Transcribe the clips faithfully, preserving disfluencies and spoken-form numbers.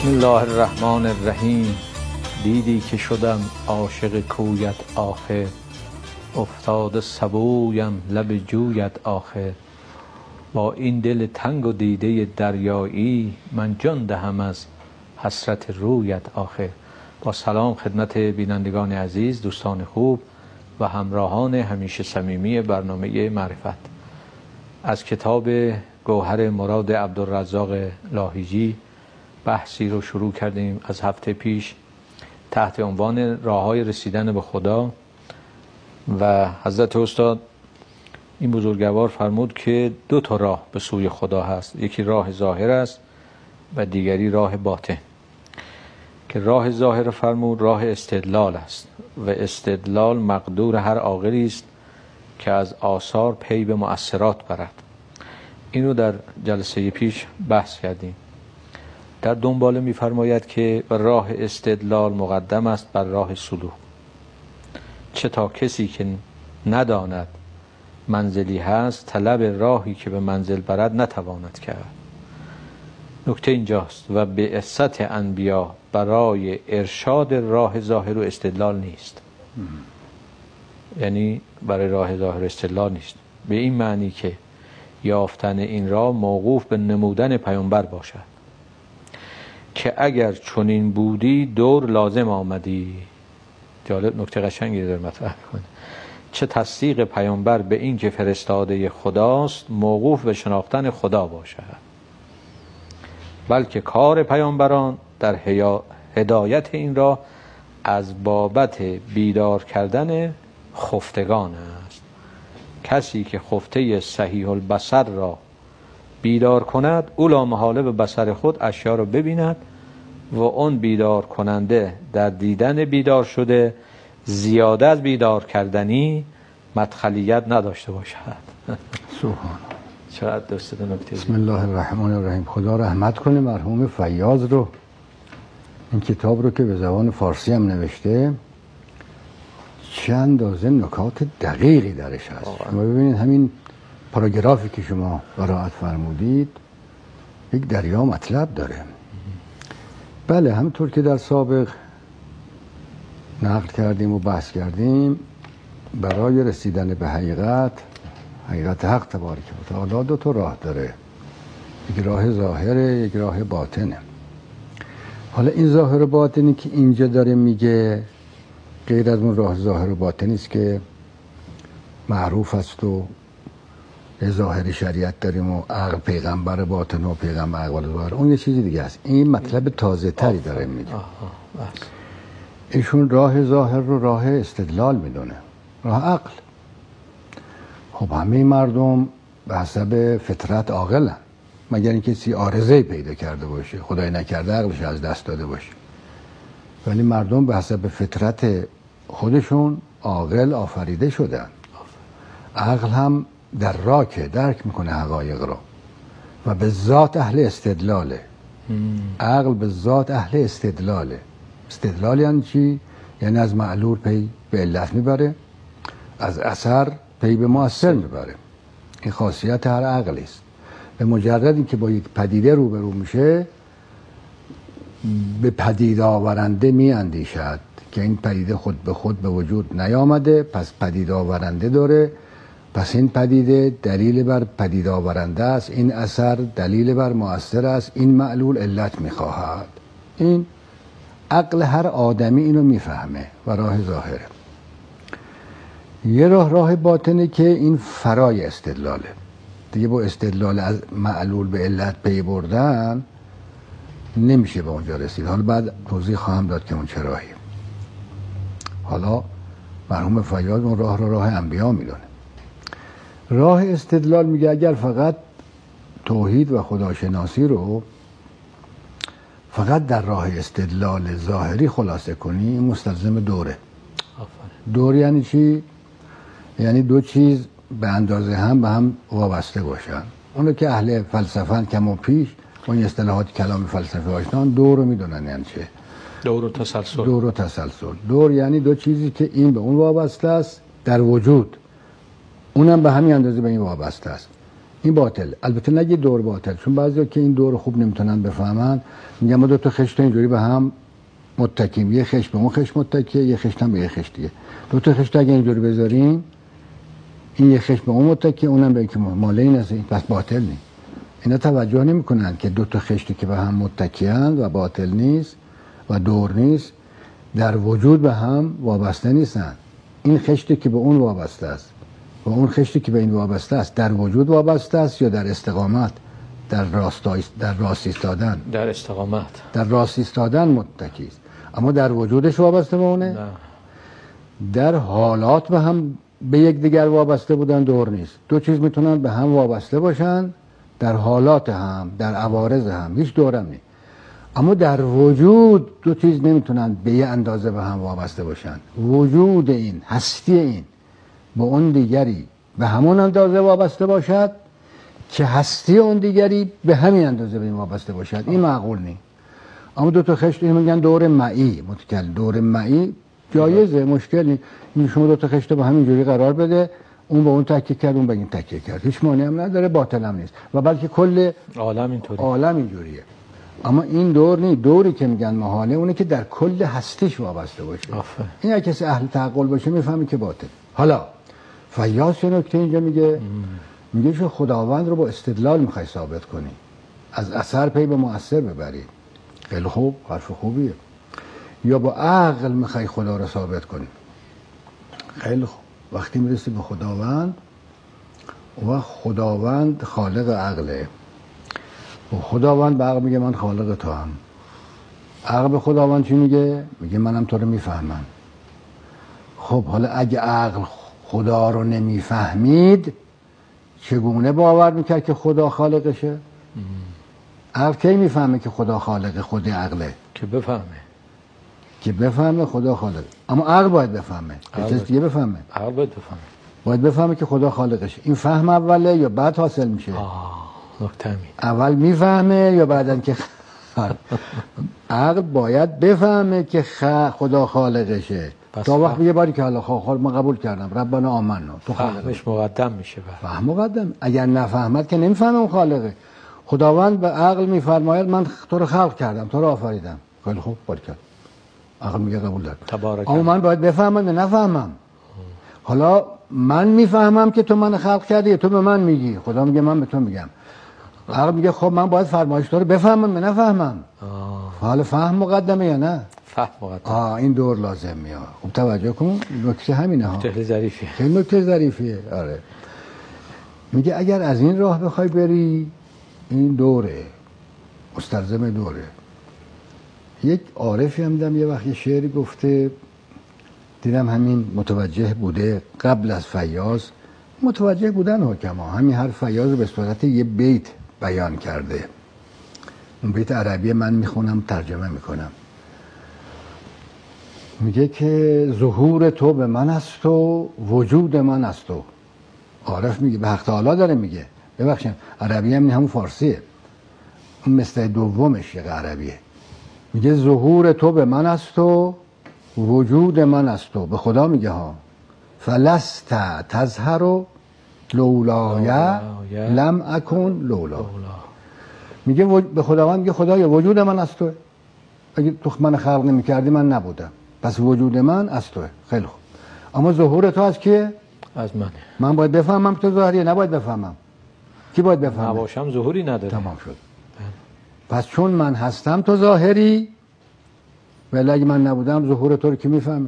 بسم الله الرحمن الرحیم. دیدی که شدم عاشق کویت آخر، افتاده سبویم لب جویت آخر. با این دل تنگ و دیده دریایی، من جان دهم از حسرت رویت آخر. با سلام خدمت بینندگان عزیز، دوستان خوب و همراهان همیشه صمیمی برنامه معرفت. از کتاب گوهر مراد عبدالرزاق لاهیجی بحثی رو شروع کردیم از هفته پیش تحت عنوان راه‌های رسیدن به خدا، و حضرت استاد این بزرگوار فرمود که دو تا راه به سوی خدا هست، یکی راه ظاهر است و دیگری راه باطن. که راه ظاهر فرمود راه استدلال است و استدلال مقدور هر عاقلی است که از آثار پی به مؤثرات برد. اینو در جلسه پیش بحث کردیم. در دنباله می‌فرماید که راه استدلال مقدم است بر راه سلوک، چه تا کسی که نداند منزلی هست، طلب راهی که به منزل برد نتواند کرد. نکته اینجاست و به بعثت انبیا برای ارشاد راه ظاهر و استدلال نیست. یعنی برای راه ظاهر استدلال نیست به این معنی که یافتن این راه موقوف به نمودن پیامبر باشد که اگر چنین بودی دور لازم آمدی. جالب، نکته قشنگی داره مطرح کنه. چه تصدیق پیامبر به این که فرستاده خداست موقوف به شناختن خدا باشد، بلکه کار پیامبران در هدایت این را از بابت بیدار کردن خفتگان است. کسی که خفته صحیح البصر را بیدار کند، او لا محاله به بصر خود اشیا را ببیند و اون بیدار کننده در دیدن بیدار شده زیاده از بیدار کردنی مدخلیت نداشته باشد. سبحان. چقدر درسته نکته. بسم الله الرحمن الرحیم. خدا رحمت کنه مرحوم فیاض رو. این کتاب رو که به زبان فارسی هم نوشته، چند اندازه نکات دقیقی درش هست. شما ببینید همین پاراگرافی که شما قرائت فرمودید یک دریا مطلب داره. بله، همونطور که در سابق نقل کردیم و بحث کردیم، برای رسیدن به حقیقت حقیقت حق تبارک و تعالی دو تا راه داره، یک راه ظاهره، یک راه باطنه. حالا این ظاهر و باطنی که اینجا داره میگه غیر از اون راه ظاهر و باطنی است که معروف است و ظاهر شریعت داریم و عقل پیغمبر باطن و پیغمبر عقل ظاهر، اون یه چیزی دیگه است. این مطلب تازه تری داره میگه. ایشون راه ظاهر رو راه استدلال میدونه، راه عقل. خب همه مردم به حسب فطرت عاقلن، مگر اینکه کسی عارضه پیدا کرده باشه، خدای نکرده عقلش از دست داده باشه. ولی مردم به حسب فطرت خودشون عاقل آفریده شدن. عقل هم در راکه درک میکنه حقایق رو و به ذات اهل استدلاله. عقل به ذات اهل استدلاله. استدلال یعنی چی؟ یعنی از معلول پی به علت میبره، از اثر پی به مؤثر میبره. این خاصیت هر عقلی است. به مجرد اینکه با یک پدیده روبرو میشه، به پدید آورنده می اندیشد که این پدیده خود به خود به وجود نیامده، پس پدید آورنده داره، پس این پدیده دلیل بر پدید آورنده است، این اثر دلیل بر مؤثر است، این معلول علت میخواهد. این عقل هر آدمی اینو میفهمه و راه ظاهره. یه راه راه باطنه که این فرای استدلاله. دیگه با استدلال از معلول به علت پی بردن نمیشه به اونجا رسید. حالا بعد توضیح خواهم داد که اون چه راهیه. حالا مرحوم فیاض اون راه رو راه انبیا میدونه. راه استدلال میگه اگر فقط توحید و خداشناسی رو فقط در راه استدلال ظاهری خلاصه کنی، این مستلزم دوره. دور یعنی چی؟ یعنی دو چیز به اندازه هم به هم وابسته باشن. اونو که اهل فلسفه کم و پیش با این اصطلاحات کلام فلسفه آشنان، دور رو میدونن یعنی چه؟ دور و تسلسل. دور و تسلسل. دور یعنی دو چیزی که این به اون وابسته است در وجود، اونم به همین اندازه به این وابسته است. این باطل. البته نگی دور باطل، چون بعضیا که این دور خوب نمیتونن بفهمن میگن ما دو تا خشت اینجوری به هم متکیم، یه خشت به اون خشت متکیه، یه خشت هم به یه خشت دیگه. دو تا خشت اگه اینجوری بذاریم این یه خشت به اون متکیه، اونم به این که مال این است، پس باطل نیست. اینا توجه نمیکنن که دو تا خشتی که به هم متکیان و باطل نیست و دور نیست در وجود به هم وابسته نیستن. این خشتی که به اون وابسته است و اون خشتی که به این وابسته است در وجود وابسته است یا در استقامت، در راست در راست ایستادن، در استقامت، در راست ایستادن متکی است. اما در وجودش وابسته به اونه؟ نه. در حالات به هم به یک دیگر وابسته بودن دور نیست. دو چیز میتونن به هم وابسته باشن در حالات هم، در عوارض هم، هیچ دورم نیست. اما در وجود دو چیز نمیتونن به یه اندازه به هم وابسته باشن. وجود این، هستی این با اون دیگری به همون اندازه وابسته باشد که هستی اون دیگری به همین اندازه به این وابسته باشد. این معقول نیست. اما دو تا خشت این میگن دور معی، متکل دور معی جایزه، مشکل نیست. این شما دو تا خشت با همین جوری قرار بده، اون به اون تکیه کرد، اون به این تکیه کرد، هیچ مانعی هم نداره، باطل هم نیست و بلکه کل عالم اینطوریه. عالم اینجوریه. اما این دور نیست. دوری که میگن محاله اونه که در کل هستیش وابسته باشه. آفه. این اگه کسی اهل تعقل باشه میفهمی که باطل. حالا فیاض یه نکته اینجا میگه، میگه که خداوند رو با استدلال میخوای ثابت کنی، از اثر پی به مؤثر ببری. خیلی خوب، حرف خوبیه. یا با عقل میخوای خدا رو ثابت کنی. خیلی خوب. وقتی میرسی به خداوند و خداوند خالق عقله و خداوند به عقل میگه من خالق تو هم. عقل به خداوند چی میگه؟ میگه منم تو رو میفهمم. خب حالا اگه عقل خدا رو نمیفهمید چگونه باور میکرد که خدا خالقشه؟ عقل کی میفهمه که خدا خالق خود عقله؟ که بفهمه که بفهمه خدا خالق. اما عقل باید بفهمه. کسی دیگه بفهمه. عقل باید بفهمه. باید بفهمه که خدا خالقشه. این فهم اوله یا بعد حاصل میشه؟ آه نکته. اول میفهمه یا بعدن که عقل باید بفهمه که خدا خالقشه. تا وقت میگه باری که الله خالق من قبول کردم ربنا آمنا تو خالقه. فهمش مقدم میشه. بر فهم مقدم. اگر نفهمد که نمیفهمه اون خالقه. خداوند به عقل میفرماید من تو رو خلق کردم، تو رو آفریدم. خیلی خوب باری کرد. عقل میگه قبول دارم. اما من باید بفهمم یا نفهمم. حالا من میفهمم که تو من خلق کردی یا تو به من میگی؟ خدا میگه من به تو میگم. عقل میگه خب من باید فرمایش تو رو بفهمم یا نفهمم. حالا فهم مقدمه یا نه؟ فهم مقدمه. آه این دور لازم میاد. خب توجه کن، نکته همینه ها. خیلی ظریفیه. خیلی نکته ظریفیه. آره. میگه اگر از این راه بخوای بری این دوره، مستلزم دوره. یک عارفی هم دیدم یه وقت یه شعری گفته، دیدم همین متوجه بوده قبل از فیاض، متوجه بودن حکما همین هر فیاض رو به صورت یه بیت بیان کرده. اون بیت عربی من میخونم ترجمه میکنم. میگه که ظهور تو به من است و وجود من است تو. عارف میگه به حق تعالی داره میگه، ببخشید عربی هم همون فارسیه، اون مثل دومش یه عربیه. میگه ظهور تو به من است و وجود من است تو. به خدا میگه ها فلست تظهر لولای لم اکن لولا. میگه به خداوند میگه خدایا وجود من از توه، اگه تو من خلق نمی‌کردی من نبودم، پس وجود من از توه. خیلی خوب. اما ظهور تو از کیه؟ از منه. من باید بفهمم تو ظاهریه، نباید بفهمم. کی باید بفهمه؟ نباشم ظهوری نداره. تمام شد. پس چون من هستم تو ظاهری، ولی اگه من نبودم ظهور تو رو کی میفهمه؟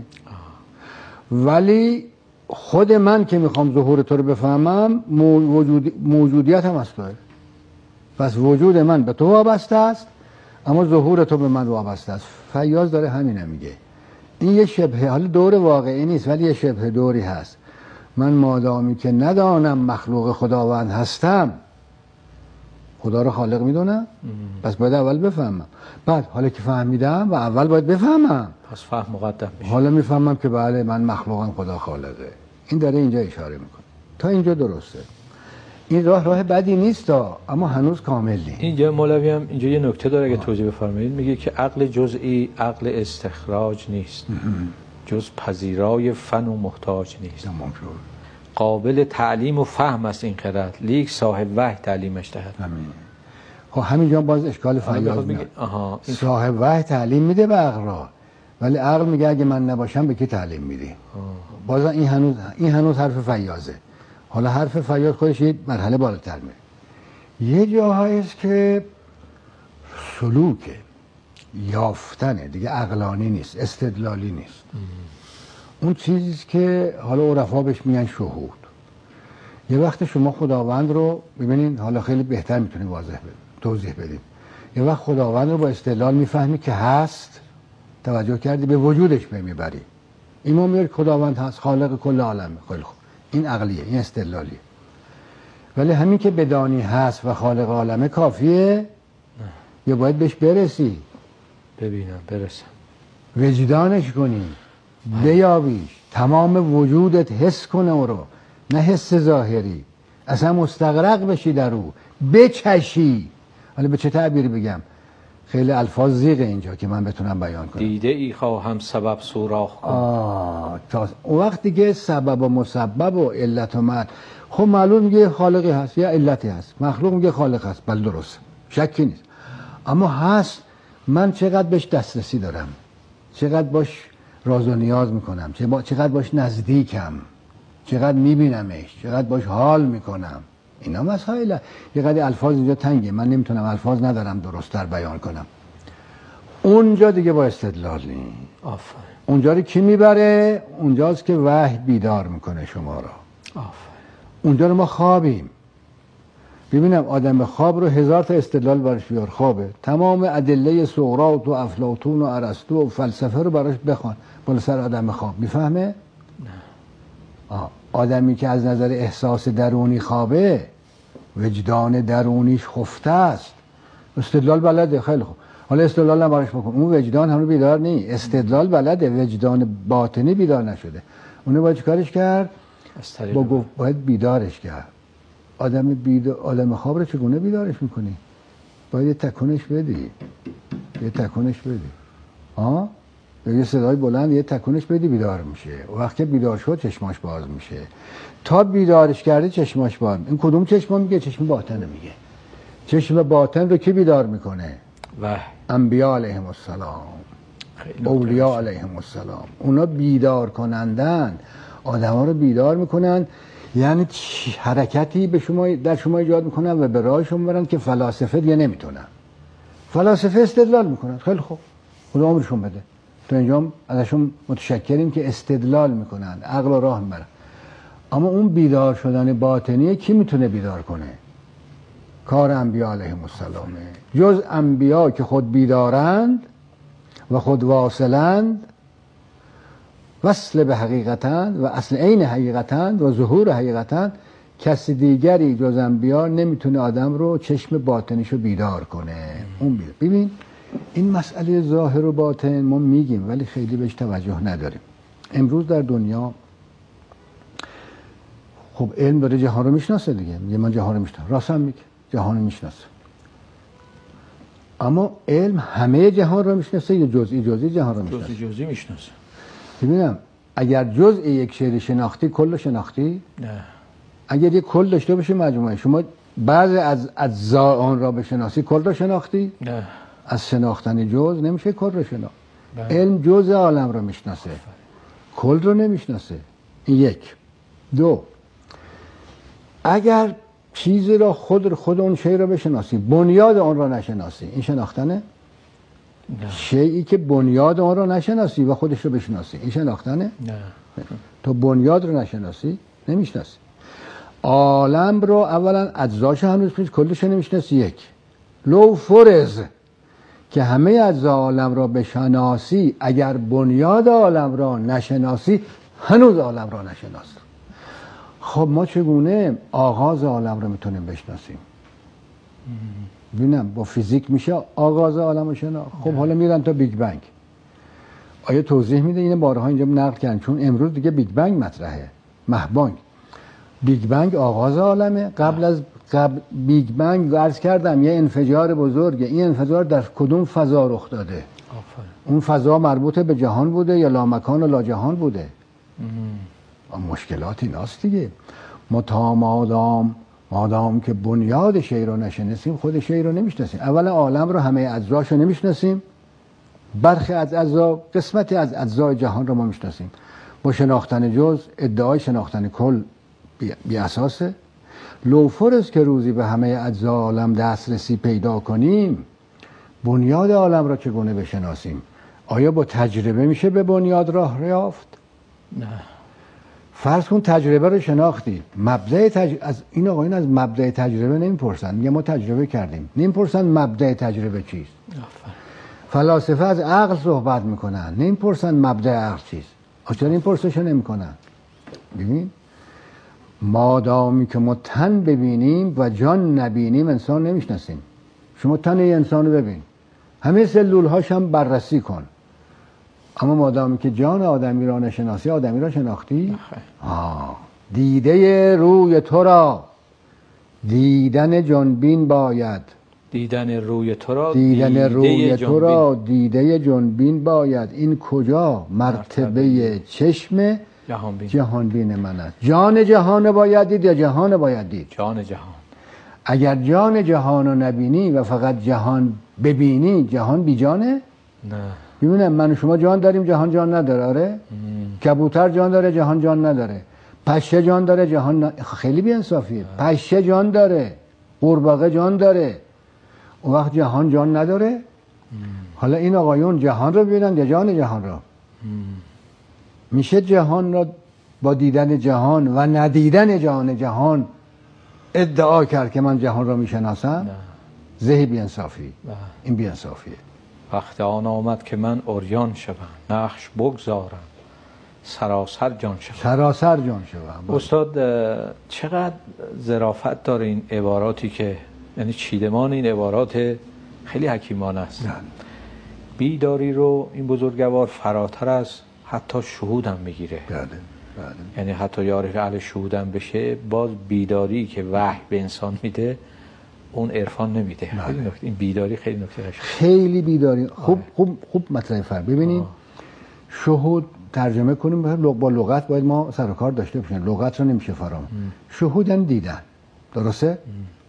ولی خود من که میخوام ظهور تو رو بفهمم موجود... موجودیت هم از توه. پس وجود من به تو وابسته است اما ظهور تو به من وابسته است. فیاض داره همینه میگه. این یه شبه، حالا دور واقعی نیست ولی یه شبه دوری هست. من مادامی که ندانم مخلوق خداوند هستم، خدا رو خالق میدونم، پس باید اول بفهمم. بعد حالا که فهمیدم و اول باید بفهمم، پس فهم مقدم میشه. حالا میفهمم که بله من مخلوقم خدا خالقه. این داره اینجا اشاره میکنه. تا اینجا درسته. این راه راه بدی نیست تا، اما هنوز کامل نیست. اینجا مولوی هم اینجا یه نکته داره اگه توضیح بفرمایید. میگه که عقل جزئی عقل استخراج نیست، جز پذیرای فن و محتاج نیست. تمام شد. قابل تعلیم و فهم است این خرد، لیک صاحب وحی تعلیمش دهد. همین. خب همینجا باز اشکال فیاض میاد. آها این... صاحب وحی تعلیم میده به عقل را، ولی عقل میگه اگه من نباشم به کی تعلیم میدی؟ باز این هنوز این هنوز حرف فیاضه. حالا حرف فیاض خودش یه مرحله بالاتر میره. یه جاهایی است که سلوکه، یافتنه، دیگه عقلانی نیست، استدلالی نیست. ام. اون چیزی که حالا عرفا بهش میگن شهود. یه وقت شما خداوند رو ببینین، حالا خیلی بهتر میتونید واضح بدید، توضیح بدید. یه وقت خداوند رو با استدلال میفهمی که هست، توجه کردی، به وجودش پی میبری. ایمان میاری خداوند هست، خالق کل عالمه. خیلی خوب، این عقلیه، این استدلالیه. ولی همین که بدانی هست و خالق عالمه کافیه؟ نه. یا باید بهش برسی؟ ببینم، برسم، وجدانش کنی، بیابیش، تمام وجودت حس کنه او رو، نه حس ظاهری، اصلا مستغرق بشی در او، بچشی. حالا به چه تعبیری بگم؟ خیلی الفاظ زیغه اینجا که من بتونم بیان کنم. دیده ای خواهم سبب سوراخ کنم. آه تا اون وقتی که سبب و مسبب و علت و معنی، خب معلوم میگه خالقی هست یا علتی هست، مخلوق میگه خالق هست، بله درست، شکی نیست. اما هست، من چقدر بهش دسترسی دارم، چقدر باش راز و نیاز میکنم، چقدر باش نزدیکم، چقدر میبینمش، چقدر باش حال میکنم. اینا مسائل. یه قدر الفاظ اینجا تنگه، من نمیتونم، الفاظ ندارم درست‌تر بیان کنم. اونجا دیگه با استدلال نیم. آفرین. اونجا رو کی میبره؟ اونجاست که وحی بیدار میکنه شما را. آفرین. اونجا رو ما خوابیم. ببینم آدم خواب رو هزار تا استدلال براش بیار، خوابه، تمام ادله سقراط و افلاطون و ارسطو و فلسفه رو براش بخوان بالا سر آدم خواب، میفهمه؟ نه. آه. آدمی که از نظر احساس درونی خوابه، وجدان درونیش خفته است، استدلال بلده. خیلی خوب، حالا استدلال هم براش بکن. اون وجدان هنوز بیدار نیست، استدلال بلده، وجدان باطنی بیدار نشده. اونو باید چیکارش کرد؟ با گفت باید بیدارش کرد. آدم بیدار، آدم خواب رو چگونه بیدارش میکنی؟ باید یه تکونش بدی، یه تکونش بدی. ها؟ یه صدای بلند یه تکونش بدی بیدار میشه. وقتی که بیدار شد چشماش باز میشه. تا بیدارش کرده چشماش باز. این کدوم چشم میگه؟ چشم باطن میگه. چشم باطن رو کی بیدار میکنه؟ وحی. انبیاء علیهم السلام، اولیاء علیهم السلام. اونا بیدار کنندن، آدما رو بیدار میکنن. یعنی حرکتی به شما در شما ایجاد میکنن و به راه شما برن که فلاسفه دیگه نمیتونن. فلاسفه استدلال میکنن. خیلی خوب، خدا عمرشون بده. تو اینجا ازشون متشکریم که استدلال میکنن، عقل و راه میبرن. اما اون بیدار شدن باطنی کی میتونه بیدار کنه؟ کار انبیاء علیهم السلامه. جز انبیاء که خود بیدارند و خود واصلند، وصل به حقیقتند و اصل عین حقیقتند و ظهور حقیقتند، کسی دیگری جز انبیاء نمیتونه آدم رو چشم باطنیشو بیدار کنه. اون بیدار. ببین این مسئله ظاهر و باطن ما میگیم ولی خیلی بهش توجه نداریم. امروز در دنیا خب علم داره جهان رو میشناسه دیگه، میگه من جهان رو میشناسم، راست هم میگه جهان رو میشناسه. اما علم همه جهان رو میشناسه یا جزئی جزئی جهان رو میشناسه؟ جزئی جزئی میشناسه. ببینم اگر جزئی یک شی شناختی، کل شناختی؟ نه. اگر یک کل داشته باشه مجموعه، شما بعضی از اجزا آن را بشناسی، کل را شناختی؟ نه. از شناختن جز نمیشه کل رو شناخت. علم جز عالم رو میشناسه، کل رو نمیشناسه. این یک. دو، اگر چیزی را خود خود اون شی را بشناسی، بنیاد آن را نشناسی، این شناختنه؟ نه. شیئی که بنیاد آن را نشناسی و خودش رو بشناسی، این شناختنه؟ نه. تو بنیاد رو نشناسی نمیشناسی. عالم رو اولا اجزاش هنوز پیش کلش نمیشناسی. یک. لو فرض که همه اجزا عالم را بشناسی، اگر بنیاد عالم را نشناسی هنوز عالم را نشناسی. خب ما چگونه آغاز عالم رو میتونیم بشناسیم؟ ببینم با فیزیک میشه آغاز عالم رو شناخت. خب حالا میرن تا بیگ بنگ. آیا توضیح میده؟ اینه بارها اینجا نقل کردن، چون امروز دیگه بیگ بنگ مطرحه. مهبانگ. بیگ بنگ آغاز عالمه. قبل از قبل بیگ بنگ عرض کردم یه انفجار بزرگه. این انفجار در کدوم فضا رخ داده؟ آفرین. اون فضا مربوط به جهان بوده یا لامکان و لاجهان بوده؟ مشکلات ایناست دیگه. ما تا مادام مادام که بنیاد شی رو نشناسیم خود شی رو نمیشناسیم. اولا عالم رو همه اجزاش رو نمیشناسیم، برخی از اجزا قسمتی از اجزای جهان رو ما میشناسیم. با شناختن جز ادعای شناختن کل بی اساسه. لوفرز که روزی به همه اجزا عالم دسترسی پیدا کنیم، بنیاد عالم را چگونه بشناسیم؟ آیا با تجربه میشه به بنیاد راه یافت؟ نه. فرض کن تجربه رو شناختی، مبدأ تج... از این آقایون از مبدأ تجربه نمیپرسن، میگه ما تجربه کردیم. نمیپرسن مبدأ تجربه چیست. فلاسفه از عقل صحبت میکنن، نمیپرسن مبدأ عقل چیست. چرا این پرسش نمیکنن؟ ببین مادامی که ما تن ببینیم و جان نبینیم انسان نمیشناسیم. شما تن یه انسان رو ببین، همه سلول هاش هم بررسی کن، اما مادامی که جان آدمی را نشناسی آدمی را شناختی؟ آه. دیده روی تو را دیدن جانبین باید. دیدن روی تو را دیدن دیده روی تو را جانبین. دیده جانبین باید. این کجا مرتبه, مرتبه چشم جهانبین. جهانبین من است. جان جهان باید دید یا جهان باید دید؟ جان جهان. اگر جان جهان رو نبینی و فقط جهان ببینی، جهان بی جانه؟ نه. ببینم من و شما جان داریم، جهان جان نداره. آره. کبوتر جان داره، جهان جان نداره. پشه جان داره، جهان ن... خیلی بی انصافیه. پشه جان داره، قورباغه جان داره، اون وقت جهان جان نداره. ام. حالا این آقایون جهان رو ببینن یا جان جهان رو؟ ام. میشه جهان رو با دیدن جهان و ندیدن جهان جهان ادعا کرد که من جهان رو میشناسم؟ زهی بی انصافی. این بی انصافیه. وقت آن آمد که من عریان شوم، نقش بگذارم سراسر جان شوم. سراسر جان شوم. استاد چقدر ظرافت داره این عباراتی که، یعنی چیدمان این عبارات خیلی حکیمانه است. نه. بیداری رو این بزرگوار فراتر از حتی شهود هم میگیره. بله. بله. یعنی حتی یاری اهل شهود هم بشه، باز بیداری که وحی به انسان میده اون عرفان نمیده. بله. خیلی نکته، این بیداری خیلی نکته قشنگه. خیلی بیداری. خوب خوب خوب مطرح فرق. ببینید شهود ترجمه کنیم با لغت باید ما سر و کار داشته باشیم. لغت رو نمیشه فرام. شهود یعنی دیدن. درسته؟ ام.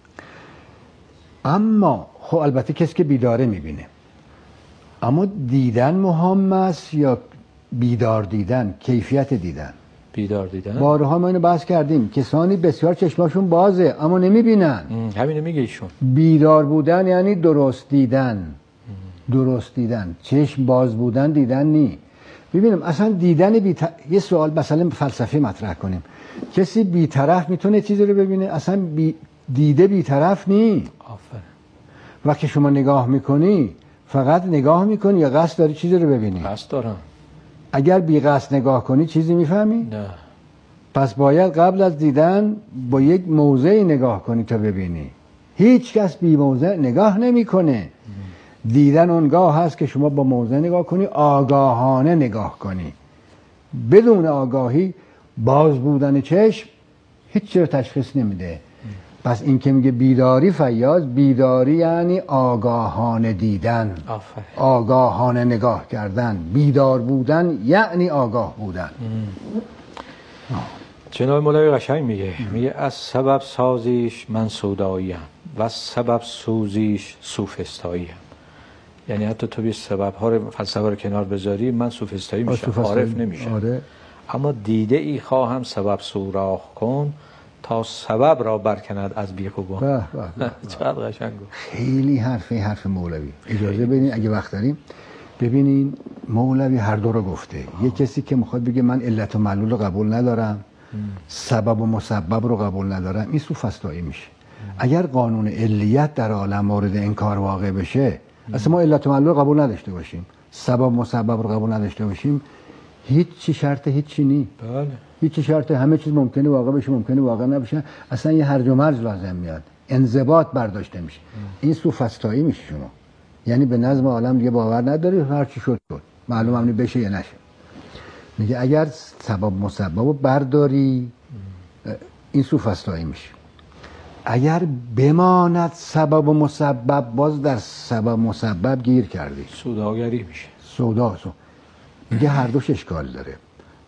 اما خب البته کسی که بیداره میبینه. اما دیدن مهم است یا بیدار دیدن؟ کیفیت دیدن. بیدار دیدن. بارها ما اینو بحث کردیم. کسانی بسیار چشماشون بازه اما نمیبینن. همینو میگه ایشون. بیدار بودن یعنی درست دیدن. ام. درست دیدن. چشم باز بودن دیدن نی. ببینیم اصلا دیدن بی ت... یه سوال مثلا فلسفی مطرح کنیم. کسی بی‌طرف میتونه چیزی رو ببینه؟ اصلا بی... دیده بی‌طرف نی. آفرین. وقتی شما نگاه میکنی فقط نگاه میکنی یا قصد داری چیزی رو ببینی؟ قصد دارم. اگر بی قصد نگاه کنی چیزی میفهمی؟ نه. پس باید قبل از دیدن با یک موضعی نگاه کنی تا ببینی. هیچ کس بی موضع نگاه نمیکنه. دیدن اونگاه هست که شما با موضع نگاه کنی، آگاهانه نگاه کنی. بدون آگاهی باز بودن چشم هیچ چیز رو تشخیص نمیده. پس این که میگه بیداری فیاض، بیداری یعنی آگاهانه دیدن. آفرین. آگاهانه نگاه کردن. بیدار بودن یعنی آگاه بودن. جناب مولوی قشنگ میگه میگه از سبب سازیش من سوداییم و از سبب سوزیش سوفسطاییم. یعنی حتی تو بی سبب ها رو فلسفه رو کنار بذاری من سوفسطایی میشم، عارف نمیشم. آره. اما دیده ای خواهم سبب سوراخ کن تا سبب را برکند از بیخ و گم. چقدر قشنگ. خیلی حرفی حرف مولوی. اجازه بدین اگه وقت داریم ببینین مولوی هر دو رو گفته. یه کسی که میخواد بگه من علت و معلول رو قبول ندارم، ام. سبب و مسبب رو قبول ندارم، این سوفسطایی میشه. ام. اگر قانون علیت در عالم مورد انکار واقع بشه، ام. اصلا ما علت و معلول رو قبول نداشته باشیم، سبب و مسبب رو قبول نداشته باشیم، هیچ چی شرط هیچ چی نی. بله. هیچ شرط همه چیز ممکنه واقع بشه، ممکنه واقع نباشه. اصلا یه هرج و مرج لازم میاد، انضباط برداشته میشه. ام. این سوفسطایی میشه شما. یعنی به نظم عالم دیگه باور نداری، هر چی شد شد، معلوم هم بشه یا نشه. میگه اگر سبب مسبب رو برداری این سوفسطایی میشه. اگر بماند سبب و مسبب، باز در سبب مسبب گیر کردی، سوداگری میشه. سودا سو. میگه هر دوش اشکال داره.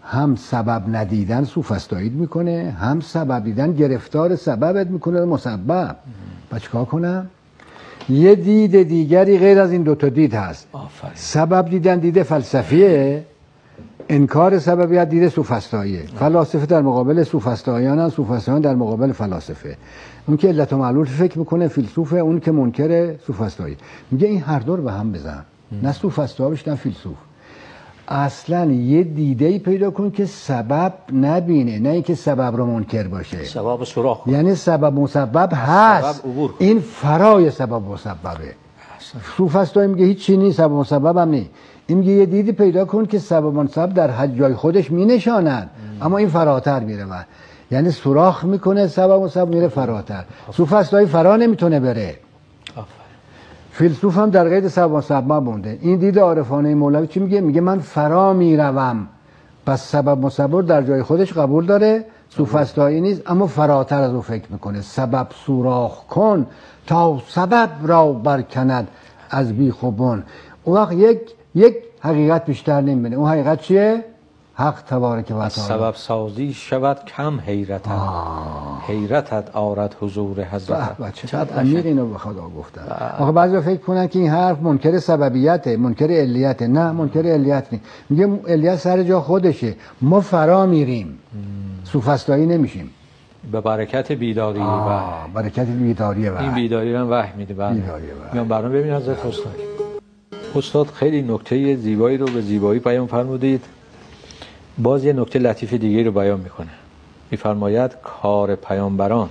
هم سبب ندیدن سوفسطاییت میکنه، هم سبب دیدن گرفتار سببت میکنه مسبب. با چیکار کنم؟ یه دید دیگری غیر از این دوتا دید هست. آفرین. سبب دیدن دید فلسفیه، انکار سببیت دید سوفسطاییه. فلاسفه در مقابل سوفسطاییان هست، سوفسطاییان در مقابل فلاسفه. اون که علت و معلول فکر میکنه فیلسوفه، اون که منکر سوفسطایی. میگه این هر دو رو به هم بزن، نه سوفسطا بش نه فیلسوف. اصلا یه دیده‌ای پیدا کن که سبب نبینه، نه اینکه سبب رو منکر باشه. سبب سوراخ کن. یعنی سبب مسبب هست، سبب این فرای سبب مسببه. سوفسطایی میگه هیچ چیزی نیست، سبب مسبب هم نیست. این میگه یه دیدی پیدا کن که سبب مسبب در حد جای خودش مینشانند، اما این فراتر میره و یعنی سوراخ میکنه سبب مسبب میره فراتر. سوفسطایی فرا نمیتونه بره. فیلسوف هم در قید سبب مسبب مونده. این دید عارفانه مولوی چی میگه؟ میگه من فرا میروم، پس سبب مسبب در جای خودش قبول داره، سوفسطایی نیست، اما فراتر از او فکر میکنه. سبب سوراخ کن تا سبب را برکند از بیخ و بن. اون وقت یک یک حقیقت بیشتر نمیبینه. اون حقیقت چیه؟ حق تبارک و تعالی. سبب سازی شود کم حیرتت، حیرتت آرد حضور حضرت. بچه چقدر عمیق اینو به خدا گفتن. آخه بعضی فکر کنن که این حرف منکر سببیته، منکر علیته. نه، منکر علیت نیست. میگه علیت سر جا خودشه، ما فرا میریم، سوفسطایی نمیشیم. به برکت بیداری و برکت بیداری و این بیداری رو وحی میده. بعد میام برنامه ببین حضرت استاد. استاد خیلی نکته زیبایی رو به زیبایی بیان فرمودید. باز یه نکته لطیف دیگه رو بیان میکنه. میفرماید کار پیامبران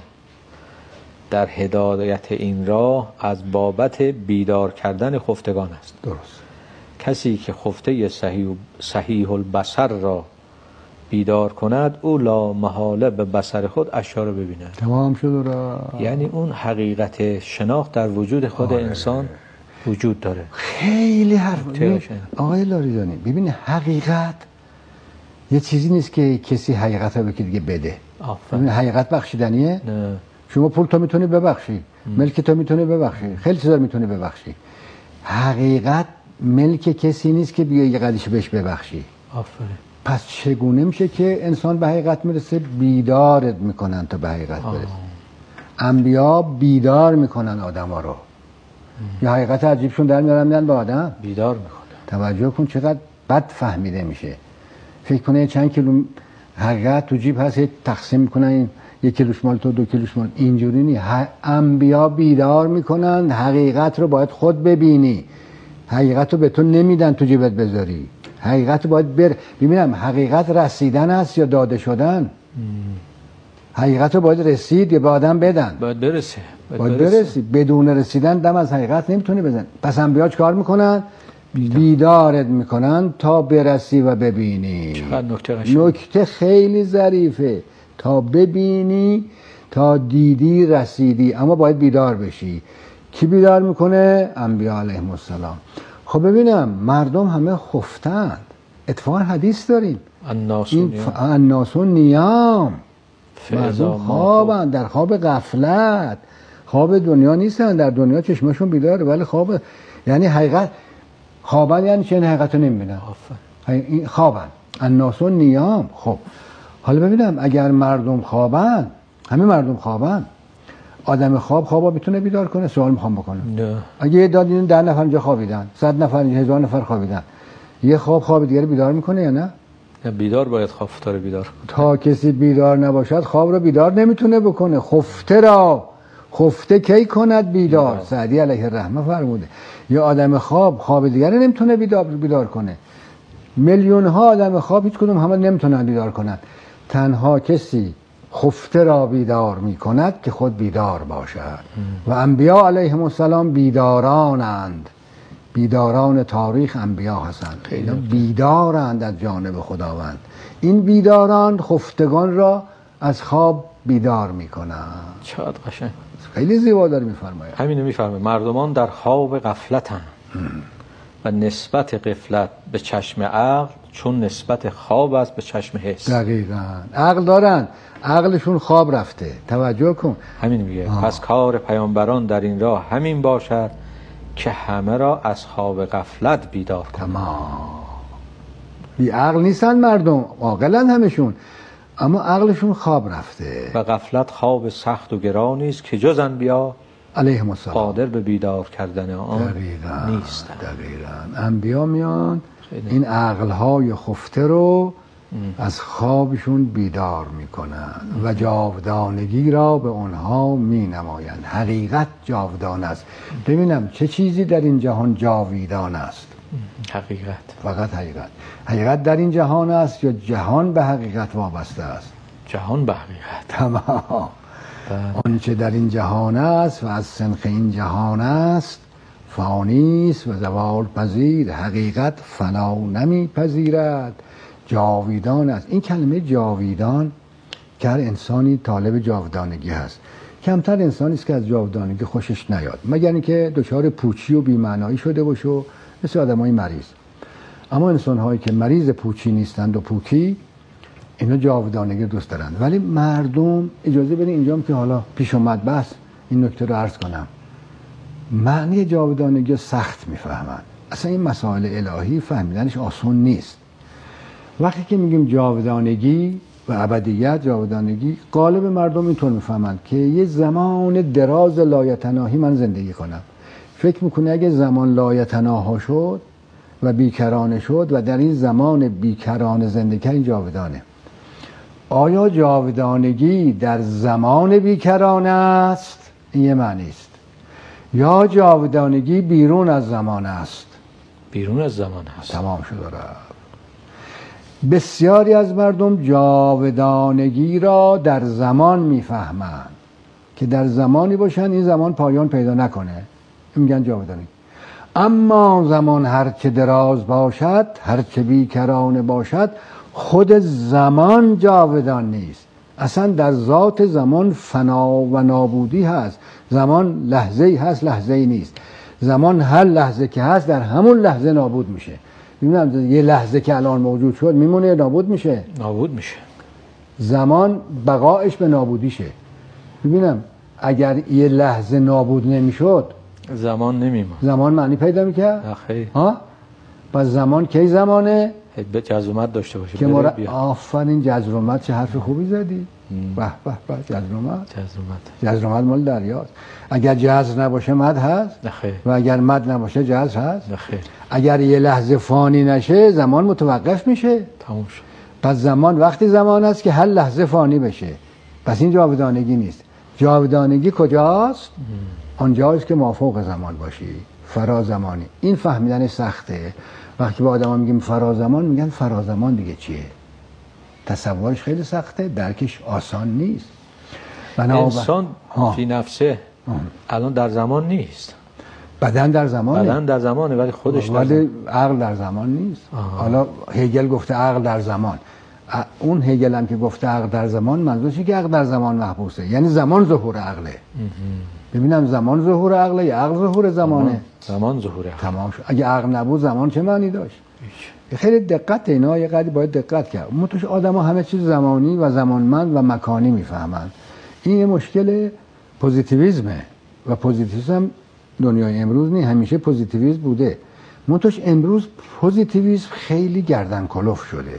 در هدایت این راه از بابت بیدار کردن خفتگان است. درست. کسی که خفته صحیح صحیح البصر را بیدار کند، او لا محاله به بصر خود اشیاء را ببیند. تمام شد را. یعنی اون حقیقت شناخت در وجود خود آه انسان وجود داره. خیلی حرف آقای لاریجانی، ببین حقیقت یه چیزی نیست که کسی حقیقت رو به دیگه بده. ببین حقیقت بخشیدنیه؟ نه. شما پول تو میتونی ببخشی، ملک تو میتونی ببخشی، خیلی چیزا میتونی ببخشی. حقیقت ملک کسی نیست که بیای یه قدیش بهش ببخشی. آفرین. پس چگونه میشه که انسان به حقیقت میرسه؟ بیدارت میکنن تا به حقیقت برسه. انبیا بیدار میکنن آدما رو. یه حقیقت عجیبشون در میارن میدن به آدم، بیدار میکنن. توجه کن چقدر بد فهمیده میشه. فکر کنه چند کیلو حقیقت تو جیب هست، تقسیم میکنن، این یک کیلوش مال تو، دو کیلوش مال. اینجوری نیست. انبیا بیدار میکنن، حقیقت رو باید خود ببینی. حقیقت رو به تو نمیدن تو جیبت بذاری. حقیقت رو باید بر ببینم حقیقت رسیدن است یا داده شدن. ام. حقیقت رو باید رسید یا به آدم بدن. باید برسه. باید, باید برسی. برسی. بدون رسیدن دم از حقیقت نمیتونی بزن. پس انبیا چیکار میکنن؟ بیدارت میکنن تا برسی و ببینی. چقدر نکته قشنگه. نکته خیلی ظریفه. تا ببینی، تا دیدی رسیدی، اما باید بیدار بشی. کی بیدار میکنه؟ انبیا علیهم السلام. خب ببینم مردم همه خفتند. اتفاقا حدیث داریم الناس نیام، مردم خوابند، در خواب غفلت، خواب دنیا نیستن. در دنیا چشمشون بیداره ولی خواب، یعنی حقیقت خوابن. یعنی چه؟ حقیقت رو نمیبینن، این خوابن. الناس نیام. خب حالا ببینم اگر مردم خوابن، همه مردم خوابن، آدم خواب خوابا میتونه بیدار کنه؟ سوال میخوام بکنم. نه. اگه یه دادین ده نفر اینجا خوابیدن، صد نفر اینجا، هزار نفر خوابیدن، یه خواب خواب دیگه بیدار میکنه یا نه؟ بیدار باید خفته رو بیدار کنه. تا کسی بیدار نباشد خواب رو بیدار نمیتونه بکنه. خفته را خفته کی کند بیدار؟ بیدار. سعدی علیه الرحمه فرموده. یا آدم خواب خواب دیگر نمیتونه بیدار بیدار کنه. میلیون ها آدم خواب هیچ کدوم همه نمیتونن بیدار کنن. تنها کسی خفته را بیدار می کند که خود بیدار باشد. و انبیا علیهم السلام بیدارانند. بیداران تاریخ انبیا هستند. اینا بیدارند از جانب خداوند. این بیداران خفتگان را از خواب بیدار می کنند. چقدر قشنگ. خیلی زیبا داره میفرماید. همینو میفرماید. مردمان در خواب غفلتند و نسبت غفلت به چشم عقل چون نسبت خواب است به چشم حس. دقیقاً. عقل دارن، عقلشون خواب رفته. توجه کن. همین میگه. آه. پس کار پیامبران در این راه همین باشد که همه را از خواب غفلت بیدار کنند. تمام. بی عقل نیستن مردم، عاقلن همشون، اما عقلشون خواب رفته. و غفلت خواب سخت و گرانی است که جز انبیا علیهم السلام قادر به بیدار کردن آن دقیقاً نیستند. دقیقاً انبیا میان این عقلهای خفته رو از خوابشون بیدار میکنن و جاودانگی را به اونها مینمایند. حقیقت جاودان است. ببینم چه چیزی در این جهان جاویدان است؟ حقیقت. فقط حقیقت. حقیقت در این جهان است یا جهان به حقیقت وابسته است؟ جهان به حقیقت. تمام. آنچه در این جهان است و از سنخ این جهان است فانی است و زوال پذیر. حقیقت فنا نمی پذیرد، جاویدان است. این کلمه جاویدان که هر انسانی طالب جاودانگی هست. کمتر انسانی است که از جاودانگی خوشش نیاد، مگر اینکه دچار پوچی و بی‌معنایی شده باشه، مثل آدمای مریض. اما انسان هایی که مریض پوچی نیستند و پوکی، اینا جاودانگی دوست دارند. ولی مردم، اجازه بدین اینجام که حالا پیش اومد بس این نکته رو عرض کنم، معنی جاودانگی سخت میفهمند. اصلا این مسائل الهی فهمیدنش آسان نیست. وقتی که میگیم جاودانگی و ابدیت، جاودانگی، غالب مردم اینطور میفهمند که یه زمان دراز لایتناهی من زندگی کنم. فکر میکنه اگه زمان لایتناها شد و بیکرانه شد و در این زمان بیکرانه زندگی کردن جاودانه. آیا جاودانگی در زمان بیکرانه است؟ این یه معنی است. یا جاودانگی بیرون از زمان است؟ بیرون از زمان هست. تمام شد. بسیاری از مردم جاودانگی را در زمان میفهمند که در زمانی باشن این زمان پایان پیدا نکنه، میگن جاودانگی. اما زمان هر چه دراز باشد، هر چه بیکرانه باشد، خود زمان جاودان نیست. اصلا در ذات زمان فنا و نابودی هست. زمان لحظه‌ای هست، لحظه‌ای نیست. زمان هر لحظه که هست در همون لحظه نابود میشه. میبینم یه لحظه که الان موجود شد میمونه، نابود میشه. نابود میشه. زمان بقایش به نابودیشه. ببینم اگر یه لحظه نابود نمیشد زمان نمیمون. زمان معنی پیدا میکرد؟ آخه ها؟ پس زمان کی زمانه؟ به جزرومت داشته باشه. که مورا... آفرین جزرومت، چه حرف خوبی زدی. به به به جزرومت. جزرومت. جزرومت مال دریاست. اگر جزر نباشه مد هست؟ نخیر. و اگر مد نباشه جزر هست؟ نخیر. اگر یه لحظه فانی نشه زمان متوقف میشه. تموم شد. پس زمان وقتی زمان است که هر لحظه فانی بشه. پس این جاودانگی نیست. جاودانگی کجاست؟ آنجاست که مافوق زمان باشی، فرازمانی. این فهمیدن سخته. وقتی با آدم ها میگیم فرازمان، میگن فرازمان دیگه چیه؟ تصورش خیلی سخته، درکش آسان نیست. انسان فی نفسه الان در زمان نیست. بدن در زمانه. بدن در زمانه ولی خودش در ولی عقل در زمان نیست. آها. حالا هگل گفته عقل در زمان. اون هگل هم که گفته عقل در زمان، منظورش که عقل در زمان محبوسه، یعنی زمان ظهور عقله. ببینم زمان ظهور عقله یا عقل ظهور زمانه؟ زمان ظهور عقل. تمام شد. اگه عقل نبود زمان چه معنی داشت؟ خیلی دقت اینا، یه قدری باید دقت کرد. متوش آدم‌ها همه چیز زمانی و زمانمند و مکانی میفهمند. این یه مشکل پوزیتیویسمه و پوزیتیویسم دنیای امروز نه، همیشه پوزیتیویسم بوده. متوش امروز پوزیتیویسم خیلی گردن کلوف شده.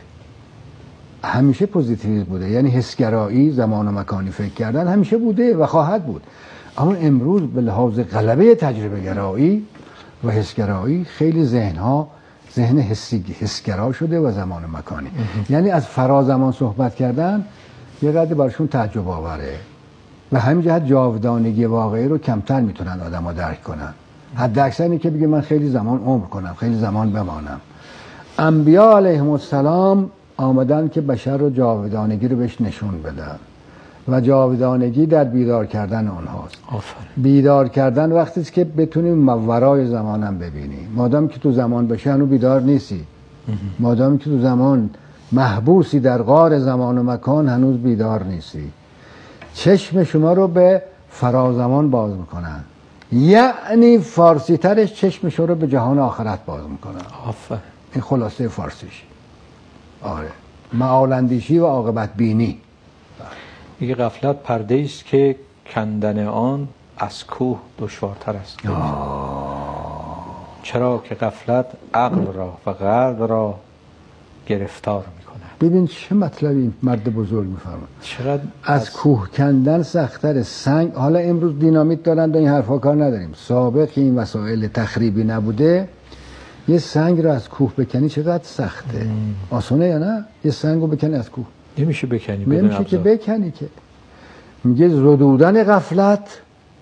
همیشه پوزیتیویسم بوده، یعنی حسگرایی، زمان و مکانی فکر کردن همیشه بوده و خواهد بود. اما امروز به لحاظ غلبه تجربه گرایی و حسگرایی خیلی ذهنها ذهن حسی حسگرا شده و زمان و مکانی. یعنی از فرازمان صحبت کردن یه قدر برشون تعجب آوره و همین جهت جاودانگی واقعی رو کمتر میتونن آدم‌ها درک کنن. حد اکثر اینه که بگه من خیلی زمان عمر کنم، خیلی زمان بمانم. انبیا علیهم السلام آمدن که بشر رو جاودانگی رو بهش نشون بدن و جاودانگی در بیدار کردن اونهاست. آفرین. بیدار کردن وقتی است که بتونیم ماورای زمانم ببینیم. مادام که تو زمان بشه هنوز بیدار نیستی. مادام که تو زمان محبوسی در غار زمان و مکان هنوز بیدار نیستی. چشم شما رو به فرازمان باز میکنن، یعنی فارسی ترش چشم شما رو به جهان آخرت باز میکنن. آفرین. این خلاصه فارسیش. آره، معال اندیشی و عاقبت بینی. میگه غفلت پرده است که کندن آن از کوه دشوارتر است. چرا که غفلت عقل را و قلب را گرفتار میکنه. ببین چه مطلبی مرد بزرگ میفرماد. چقدر از, از کوه کندن سخت‌تر سنگ. حالا امروز دینامیت دارن و این حرفا کار نداریم. سابق این وسایل تخریبی نبوده، یه سنگ رو از کوه بکنی چقدر سخته. ام. آسونه یا نه؟ یه سنگ رو بکنی از کوه نمیشه بکنی. نمیشه که بکنی که. میگه زدودن غفلت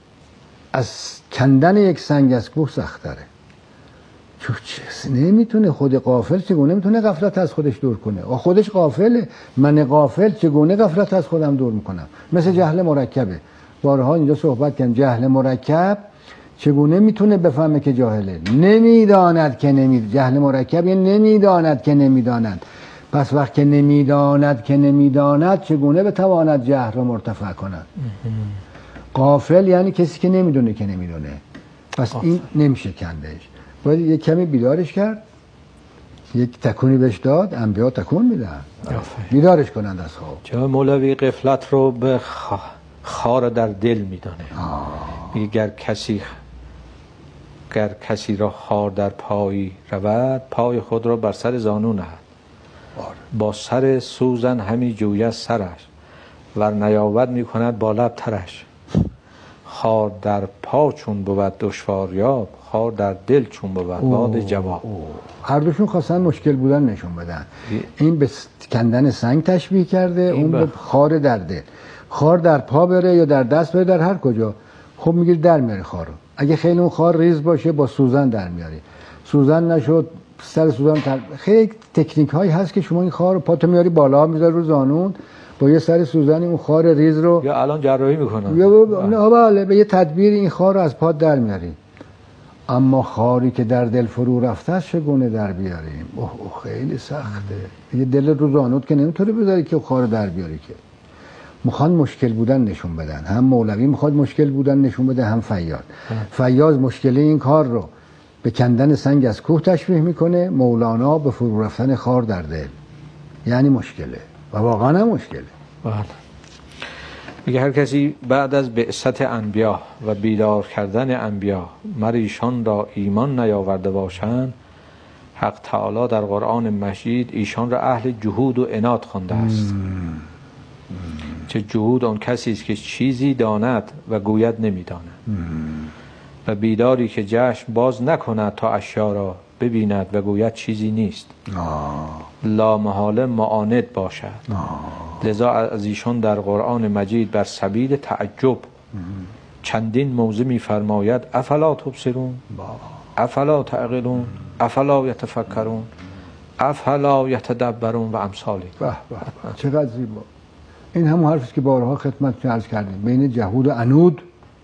از کندن یک سنگ از کوه سخت‌تره. چون نمیتونه خود غافل چگونه میتونه غفلت از خودش دور کنه؟ خودش غافله. من غافل چگونه غفلت از خودم دور میکنم؟ مثل جهل مرکبه. بارها اینجا صحبت کردم. جهل مرکب چگونه میتونه بفهمه که جاهله؟ نمیداند که نمی جهل مرکب یعنی نمیداند که نمیداند. پس وقت که نمیداند که نمیداند چگونه بتواند جهل را مرتفع کند؟ غافل یعنی کسی که نمیدونه که نمیدونه. پس این نمیشه کندش. باید یک کمی بیدارش کرد، یک تکونی بهش داد. انبیا تکون میدن بیدارش کنند از خواب. جناب مولوی غفلت رو به خار در دل میدانه. میگه گر کسی گر کسی را خار در پای رود، پای خود را بر سر زانو نهد. با سر سوزن همی جوید سرش، ور نیاود میکند با لب ترش. خار در پا چون بود دشواریاب، خار در دل چون بود باد جواب. هر دوشون خواستن مشکل بودن نشون بدن. این به کندن سنگ تشبیه کرده، اون به خار در دل. خار در پا بره یا در دست بره، در هر کجا خب میگیر در میاری خارو. اگه خیلی اون خار ریز باشه با سوزن در میاری. سوزن نشد سر سوزن تر... خیلی تکنیک هایی هست که شما این خار رو پاتو میاری بالا میذاری رو زانون، با یه سر سوزنی اون خار ریز رو یا الان جراحی میکنن یا نه بله به یه تدبیر این خار رو از پات در میاری. اما خاری که در دل فرو رفته است چگونه در بیاریم؟ اوه اوه خیلی سخته. یه دل رو زانوت که نمیتونی بذاری که خار در بیاری. که میخوان مشکل بودن نشون بدن. هم مولوی میخواد مشکل بودن نشون بده، هم فیاض. فیاض مشکل این کار رو به کندن سنگ از کوه تشبیه میکنه، مولانا به فرو رفتن خار در دل. یعنی مشکله و واقعا هم مشکله. بله. میگه هر کسی بعد از بعثت انبیا و بیدار کردن انبیا مر ایشان را ایمان نیاورده باشند، حق تعالی در قرآن مجید ایشان را اهل جهود و عناد خوانده است. چه جهود آن کسی است که چیزی داند و گوید نمیداند، و بیداری که جشن باز نکند تا اشیا را ببیند و گوید چیزی نیست. آه. لا محاله معاند باشد. آه. لذا از ایشان در قرآن مجید بر سبیل تعجب چندین موضع می‌فرماید افلا تبصرون، افلا تعقلون، افلا یتفکرون، افلا یتدبرون و امثال. به به چقدر زیبا. این همون حرفی که بارها خدمتتون عرض کردیم. بین جهود و عنود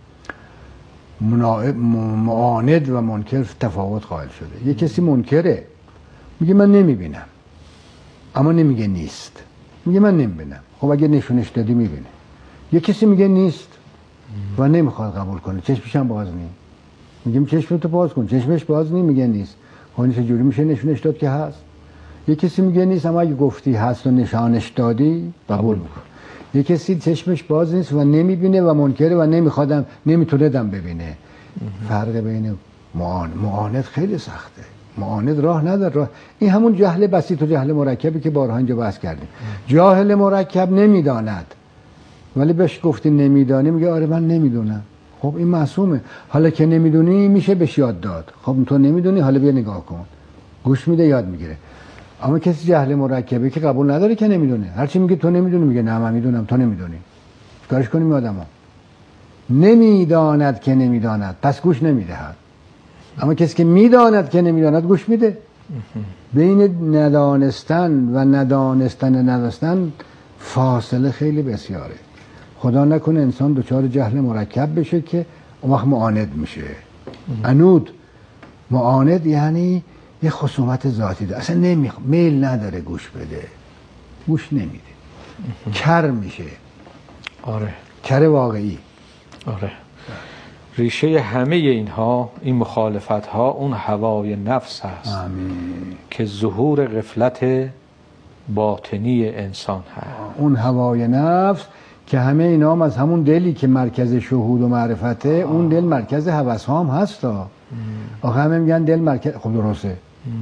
معاند و منکر تفاوت قائل شده. یه کسی منکره، میگه من نمیبینم، اما نمیگه نیست. میگه من نمیبینم، خب اگه نشونش دادی میبینه. یه کسی میگه نیست و نمیخواد قبول کنه، چشمش هم باز نیم. میگیم چشمتو باز کن، چشمش باز نیم، میگه نیست. خب چجوری میشه نشونش داد که هست؟ یه کسی میگه نیست، اما اگه گفتی هست و نشانش دادی قبول میکن. یه کسی چشمش باز نیست و نمیبینه و منکره و نمیخوادم نمیتونه دم ببینه. فرق بین معاند معاند خیلی سخته. معاند راه نداره. راه این همون جهل بسیط و جهل مرکبی که بارها اینجا بحث کردیم. جاهل مرکب نمیداند ولی بهش گفتی نمیدانی، میگه آره من نمیدونم. خب این معصومه. حالا که نمیدونی میشه بهش یاد داد. خب تو نمیدونی، حالا بیا نگاه کن. گوش میده یاد میگیره. اما کسی جهل مرکبه که قبول نداره که نمیدونه. هرچی میگه تو نمیدونی، میگه نه من میدونم تو نمیدونی. چیکارش کنیم آدمو؟ نمیداند که نمیداند، پس گوش نمیدهد. اما کسی که میداند که نمیداند گوش میده. بین ندانستن و ندانستن ندانستن فاصله خیلی بسیاره. خدا نکنه انسان دچار جهل مرکب بشه که اون وقت معاند میشه. عنود معاند یعنی یه خصومت ذاتی داره، اصلا نمیخ... میل نداره گوش بده، گوش نمیده، کر میشه. آره کر واقعی. آره. ریشه همه اینها، این مخالفت ها، اون هوای نفس هست. آمین. که ظهور غفلت باطنی انسان هست. اون هوای نفس که همه اینا هم از همون دلی که مرکز شهود و معرفته. آه. اون دل مرکز هوس ها هم هست. آخه همه میگن دل مرکز، خب درسته.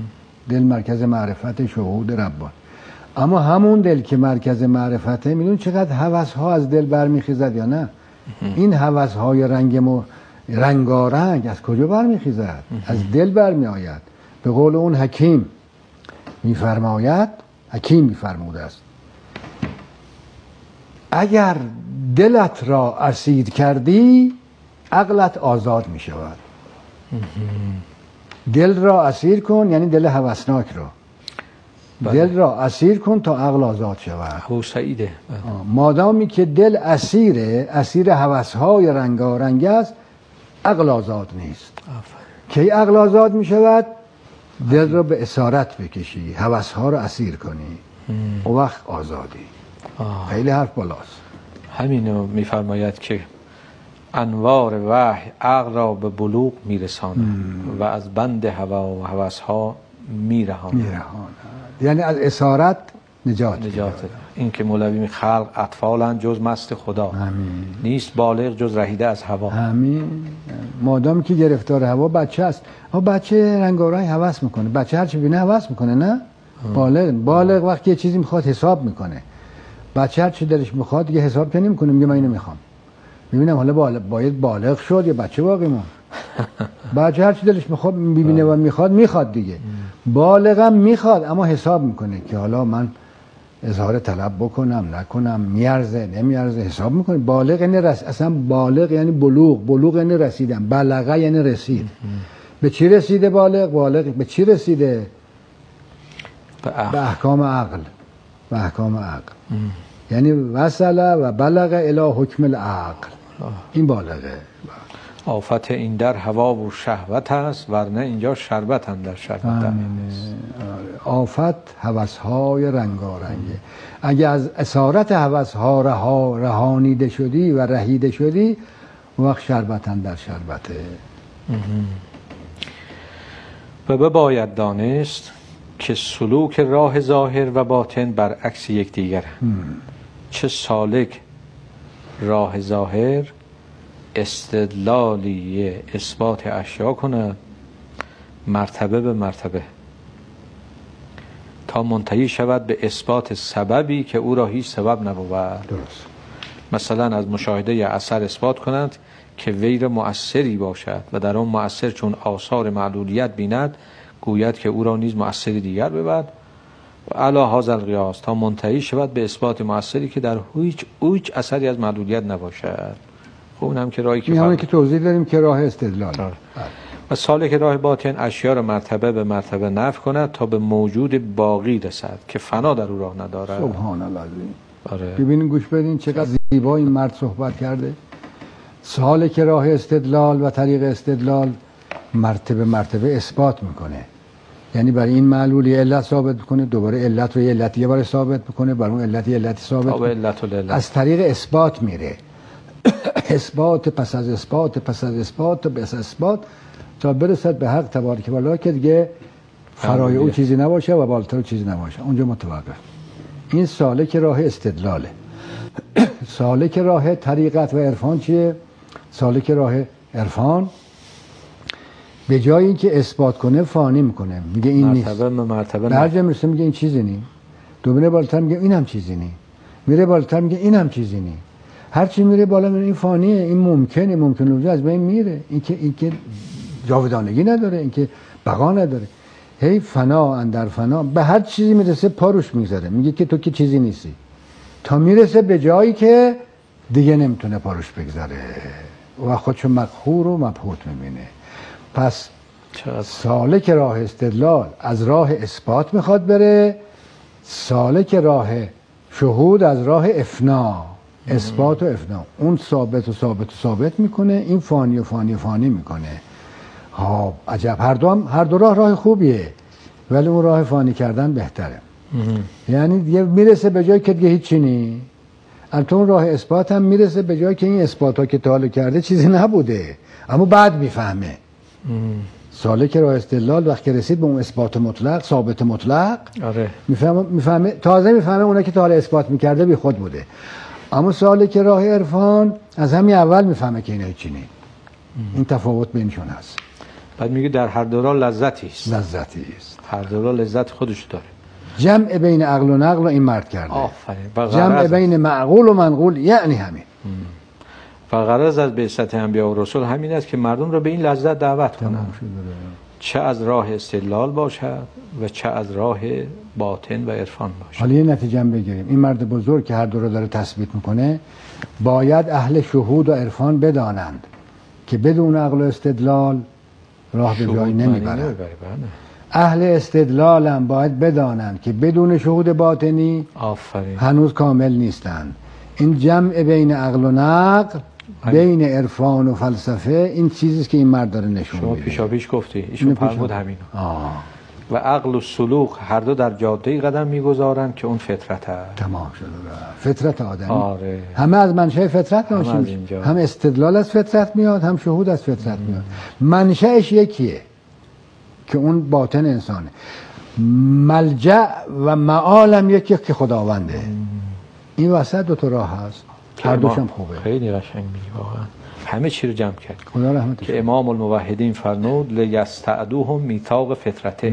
دل مرکز معرفت شهود ربانی. اما همون دل که مرکز معرفته، میدون چقدر هوس ها از دل برمیخیزد یا نه؟ این هوس های رنگ مو رنگارنگ از کجا برمیخیزد؟ از دل برمیآید. به قول اون حکیم میفرماید، حکیم میفرموده است اگر دلت را اسیر کردی عقلت آزاد می شود. دل را اسیر کن، یعنی دل هوسناک را. بله. دل را اسیر کن تا عقل آزاد شود. ابو سعیده. مادامی که دل اسیره، اسیر هوس‌های رنگارنگ است، عقل آزاد نیست. کی عقل آزاد می شود؟ دل را به اسارت بکشی، هوس‌ها را اسیر کنی، او وقت آزادی. آه. خیلی حرف بالاست. همینو میفرماید که انوار وحی عقل را به بلوغ میرساند و از بند هوا و هوس‌ها میرهاند. میرهاند یعنی از اسارت نجات. نجات. این که مولوی می خلق اطفالند جز مست خدا. همین. نیست بالغ جز رهیده از هوا. همین. مادام که گرفتار هوا بچه است. اما بچه رنگارنگ هوس میکنه. بچه هر چی ببینه هوس میکنه، نه؟ بالغ بالغ وقتی یه چیزی میخواد حساب میکنه. بچه هر چی دلش میخواد دیگه حساب که نمیکنه، میگه من اینو میخوام. میبینم حالا بالغ باید بالغ شد یا بچه باقی مون. بچه هر چی دلش میخواد میبینه و میخواد میخواد دیگه. بالغم میخواد اما حساب میکنه که حالا من اظهار طلب بکنم نکنم، میارزه نمیارزه، حساب میکنه. بالغ یعنی رس... اصلا بالغ یعنی بلوغ، بلوغ یعنی رسیدن، بلغه یعنی رسید. به چی رسیده بالغ؟ بالغ به چی رسیده؟ به, اح... به احکام عقل. به احکام عقل. ام. یعنی وصل و بلغ الی حکم العقل. این بالغه. آفت این در هوا و شهوت است، ورنه اینجا شربت هم در شربت است. آفت هوس‌های رنگارنگه. اگه از اسارت هوس‌ها رها رهانیده شدی و رهیده شدی، وقت شربت هم در شربته. و بباید دانست که سلوک راه ظاهر و باطن برعکس یکدیگر. چه سالک راه ظاهر استدلالی اثبات اشیا کنه مرتبه به مرتبه تا منتهی شود به اثبات سببی که او را هیچ سبب نبود. درست. مثلا از مشاهده ی اثر اثبات کنند که غیر مؤثری باشد و در آن مؤثر چون آثار معلولیت بیند گوید که او را نیز مؤثری دیگر ببود و علی هذا القیاس تا منتهی شود به اثبات مؤثری که در هیچ هیچ اثری از معلولیت نباشد. خب اونم که راهی که میونه که توضیح داریم که راه استدلال. و سالک راه باطن اشیا را مرتبه به مرتبه نفی کند تا به موجود باقی رسد که فنا در او راه ندارد. سبحان الله. آره. ببینین گوش بدین چقدر زیبا این مرد صحبت کرده. سالک راه استدلال و طریق استدلال مرتبه مرتبه اثبات میکنه. یعنی برای این معلولی علت ثابت میکنه، دوباره علت رو یه علت یه بار ثابت میکنه، برای اون علت یه علت ثابت میکنه. از طریق اثبات میره. اثبات پس از اثبات پس از اثبات تا پس از اثبات تا برسد به حق تبارک و تعالی که دیگه فرای او چیزی نباشه و بالاتر چیزی نباشه. اونجا متوقف. این سالک راه استدلاله. سالک راه طریقت و عرفان چیه؟ سالک راه عرفان به جای اینکه اثبات کنه فانی میکنه، میگه این نیست. مرتبه به مرتبه درجه میرسه میگه این چیزی نی. دوباره بالاتر میگه این هم چیزی نی. میره بالاتر میگه این هم چیزی نی. هر چی میره بالا میره این فانیه، این ممکنه، ممکن وجود از بین میره. این که این که جاودانگی نداره، این که بقا نداره. هی فنا اندر فنا به هر چیزی میرسه پاروش میذاره، میگه که تو که چیزی نیستی، تا میرسه به جایی که دیگه نمیتونه پاروش بگذاره و خودشو مقهور و مبهوت میبینه. پس سالک راه استدلال از راه اثبات میخواد بره، سالک راه شهود از راه افنا، اثبات و افنا. اون ثابت و ثابت و ثابت میکنه، این فانی و فانی و فانی میکنه. ها عجب، هر دو هم هر دو راه راه خوبیه، ولی اون راه فانی کردن بهتره. یعنی دیگه میرسه به جایی که دیگه هیچی نی. البته اون راه اثبات هم میرسه به جایی که این اثبات ها که تا حالا کرده چیزی نبوده، اما بعد میفهمه. سالک راه استدلال وقتی رسید به اون اثبات مطلق، ثابت مطلق، آره میفهمه میفهمه تازه میفهمه اونا که تا حالا اثبات میکرده بی خود بوده. اما سالک راه عرفان از همین اول میفهمه که اینا چی نی. این تفاوت بینشون هست. بعد میگه در هر دو راه لذتی است. لذتی است. هر دو را لذت خودش داره. جمع بین عقل و نقل رو این مرد کرده. آفرین. جمع بین معقول و منقول یعنی همین. و غرض از بعثت انبیا و رسول همین است که مردم را به این لذت دعوت کنند، چه از راه استدلال باشد و چه از راه باطن و عرفان باشد. حالا یه نتیجه بگیریم. این مرد بزرگ که هر دو رو داره تثبیت میکنه باید اهل شهود و عرفان بدانند که بدون عقل و استدلال راه به جایی نمیبرند. اهل استدلال هم باید بدانند که بدون شهود باطنی آفرین. هنوز کامل نیستند. این جمع بین عقل و نقل، بین عرفان و فلسفه، این چیزیست که این مرد داره نشون میده. شما پیشا پیش گفتی، ایشون فرمود همینو. و عقل و سلوک هر دو در جاده قدم میگذارند که اون فطرت است. تمام شده. فطرت آدمی. آره. همه از منشأ فطرت ناشی میشه. هم استدلال از فطرت میاد، هم شهود از فطرت میاد. منشأش یکیه که اون باطن انسانه. ملجأ و معالم یکی که خداونده. این وسط دو تا راه هست. هر دوشم خوبه. خیلی قشنگ میگی واقعا. همه چی رو جمع کرد. خدا رحمتش که امام الموحدین فرمود لیستعدوهم میثاق فطرته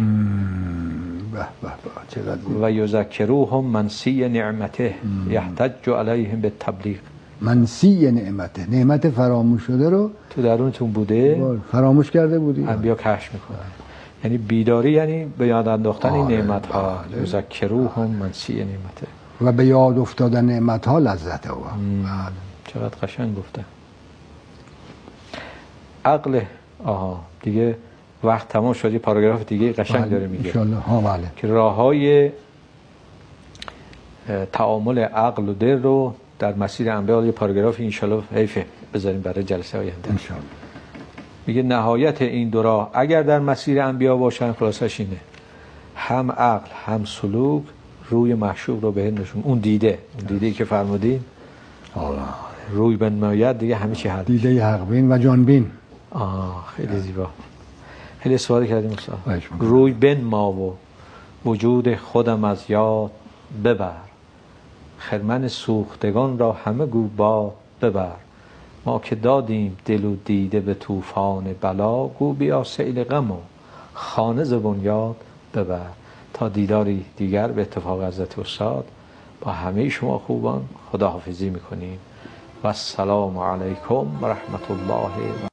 و یذکروهم منسی نعمته یحتج علیهم بالتبلیغ. منسی نعمته، نعمت فراموش شده رو تو درونتون بوده، فراموش کرده بودی، انبیا کشف میکنن. یعنی بیداری، یعنی به یاد انداختن این نعمت ها. یذکروهم منسی نعمته و به یاد افتادن نعمت ها لذت او. چقدر قشنگ گفته. عقل. آها دیگه وقت تمام شد. یه پاراگراف دیگه قشنگ داره میگه انشالله. ها بله. که راههای تعامل عقل و دل رو در مسیر انبیا. یه پاراگراف انشالله حیفه بذاریم برای جلسه آینده انشالله. میگه نهایت این دو راه اگر در مسیر انبیا باشن، خلاصش اینه: هم عقل هم سلوک روی معشوق رو به نشون. اون دیده، اون دیده‌ای که فرمودین روی بنماید، دیگه همه چی حل. دیده حق بین و جان بین. آه خیلی زیبا. خیلی استفاده کردیم استاد. روی بنما و وجود خودم از یاد ببر، خرمن سوختگان را همه گو باد ببر. ما که دادیم دل و دیده به طوفان بلا، گو بیا سیل غم و خانه ز بنیاد ببر. تا دیداری دیگر به اتفاق حضرت استاد با همه شما خوبان خداحافظی میکنیم و السلام علیکم و رحمت الله.